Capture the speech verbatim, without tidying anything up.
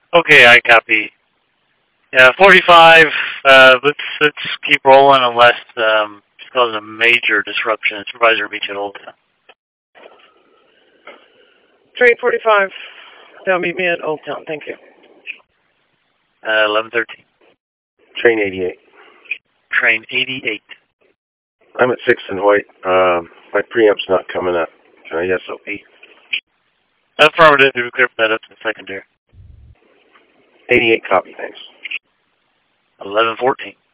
Okay, I copy. Yeah, forty-five. Uh, let's let's keep rolling unless um, it's causing a major disruption. Supervisor meet you at Old Town. Train forty-five. They'll meet me at Old Town. Thank you. Uh, eleven thirteen. Train eighty-eight. Train eighty-eight. I'm at sixth and White. Um, my preamp's not coming up. Can I S O P? Affirmative. We clear that up to the secondary. eighty-eight, copy, thanks. eleven fourteen.